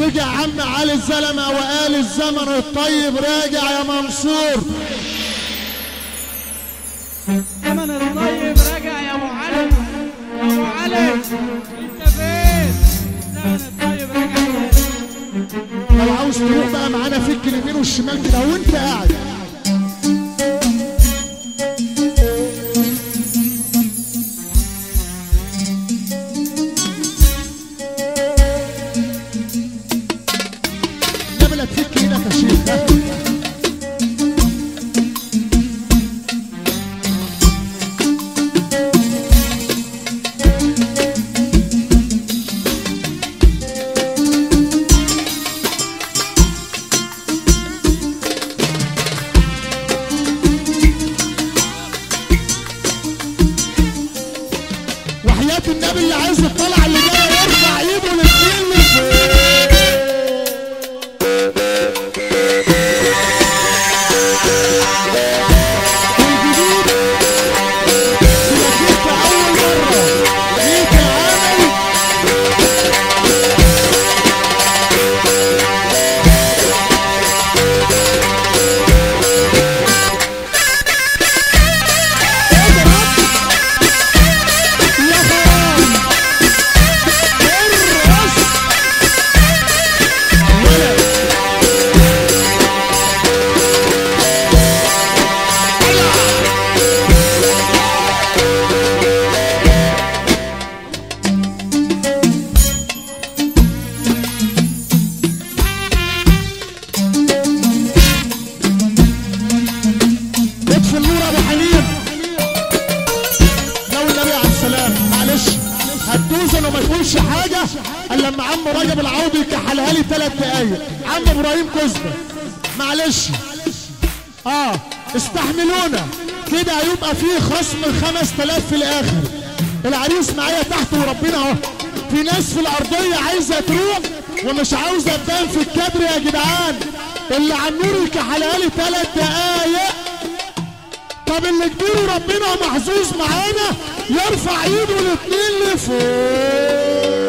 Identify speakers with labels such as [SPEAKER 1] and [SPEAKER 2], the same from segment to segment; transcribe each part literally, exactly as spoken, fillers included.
[SPEAKER 1] رجع عم علي الزلمة وقال الزمن الطيب راجع يا منصور.
[SPEAKER 2] الزمن الطيب راجع يا ابو علي، يا ابو علي انت فين؟ الزمن الطيب راجع.
[SPEAKER 1] لو عاوز تروح بقى معانا فك اليمين والشمال كده وانت قاعد. نبلة تفك ايدك يا شيخ. النبي اللي عايز يطلع اللي جاي يرفع ايده الاثنين لفوق. والجديد سلكيت اول مره جيت عامل وما تقولش حاجه الا لما عم رجب العوضي يكحلها لي ثلاث دقايق. عم ابراهيم كزبه معلش اه استحملونا كده، هيبقى فيه خصم خمس تلاف في الاخر. العريس معايا تحت وربنا اهو. في ناس في الارضيه عايزه تروح ومش عاوزه تبان في الكادر يا جدعان. اللي على النور يكحلها لي ثلاث دقايق. طب اللي كبير ربنا محظوظ معانا يرفع ايده الاثنين لفوق.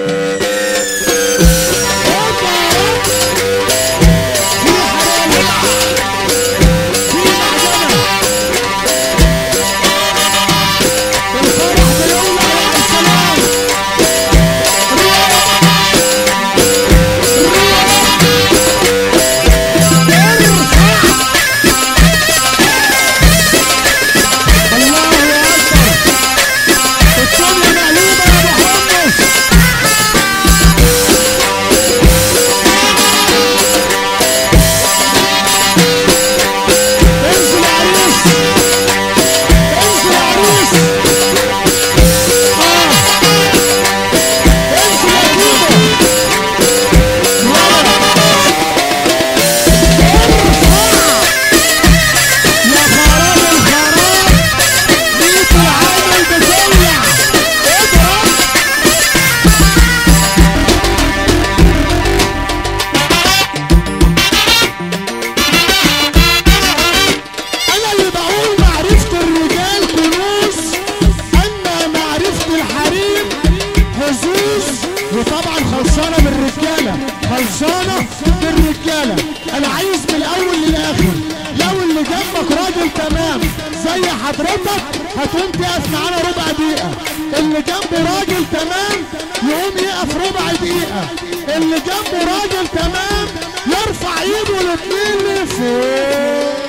[SPEAKER 1] وطبعا خلصانه بالرجاله، خلصانه بالرجاله. انا عايز من الاول للاخر، لو اللي جنبك راجل تمام زي حضرتك هتقوم تقف معانا ربع دقيقه. اللي جنبه راجل تمام يقوم يقف ربع دقيقه. اللي جنبه راجل تمام يرفع ايده الاثنين لفوق.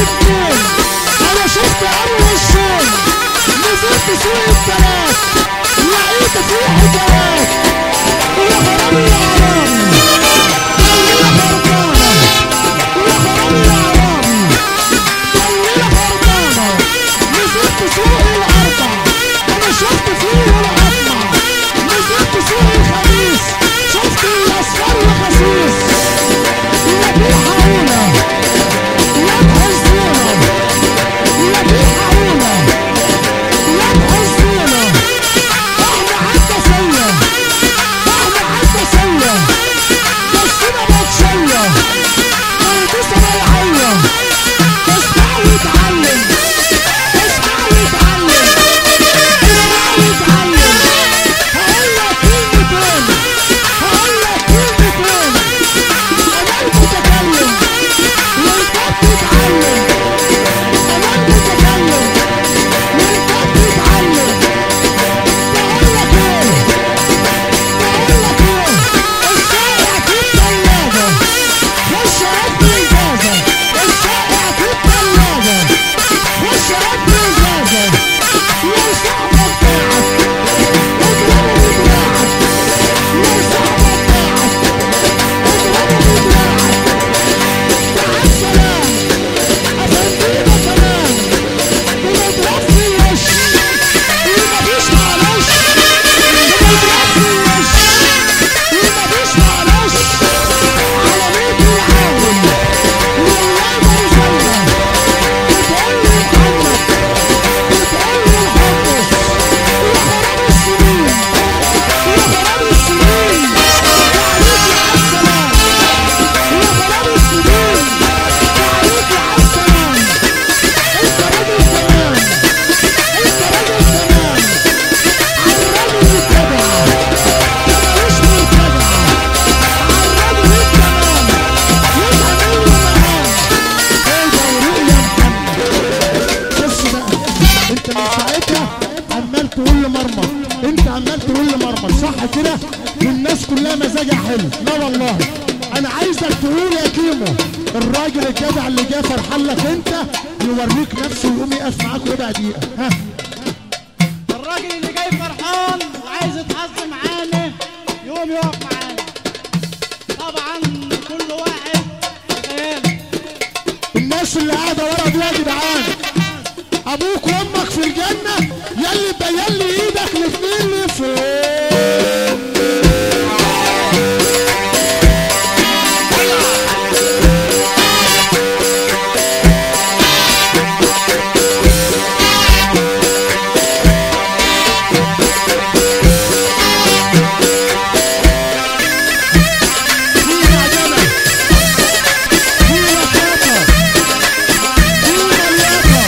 [SPEAKER 1] اتنين انا شفت اول شون نزلت سوق التلات لقيت فيه حكايات ويا خرابي يا عرابي طليلة خربانة ويا خرابي يا عرابي طليلة خربانة نزلت سوق الاربع انا شفت فيه العظمة نزلت سوق الخميس شفت الاصفر والخسيس يا في حاولة يا بحزونة يا في حاولة يا بحزونة احنا حتى سية احنا حتى سية بسنا بتشية ملبسة بيعية اسمع واتعلم اسمع واتعلم اسمع واتعلم هقولك كلمتين هقولك كلمتين انا المتكلم وانت بتتعلم انا المتكلم وانت بتتعلم بقولك ايه بقولك ايه الشارع في التلاجة خش هات لي ازازة الشارع في التلاجة خش هات لي ازازة يا صاحبة بتاعك اضربه بدراعك يا صاحبة بتاعك اضربه بدراعك مع السلام افندينا كمان بنضرب في الوش ومفيش معلش بنضرب في الوش ومفيش معلش على ميت العاون والله مرزلة بتقولي محمد بتقولي الحمص يا خراب السنين يا خراب السنين تعاليك يا عالسلام يا خراب السنين تعاليك يا عالسلام انت راجل تمام انت راجل تمام عالراجل الجدع ده ملوش مرتجع عالراجل التمام يتعمل له مهام ايه دورق يا محمد بص بقى انت من ساعتها عمال تقول لي مرمر انت عمال تقول لي مرمر صح كده والناس كلها مزاجها حلو لا والله انا عايزك تقول يا كيمو الراجل الجدع اللي جه فرحان لك انت يوريك نفسه ويقوم يقف معاك ربع دقيقه ها
[SPEAKER 2] الراجل اللي جاي فرحان وعايز يتحظ معانا يقوم يقف معانا طبعا كل واحد بخياله.
[SPEAKER 1] الناس اللي قاعده ورا دي يا جدعان ابوك وامك في الجنه يلي بيلي ايدك الاثنين لفوق فينا جنة فينا شاطر فينا لياقة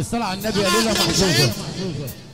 [SPEAKER 3] بالصلاة على النبي يا ليلة محظوظة.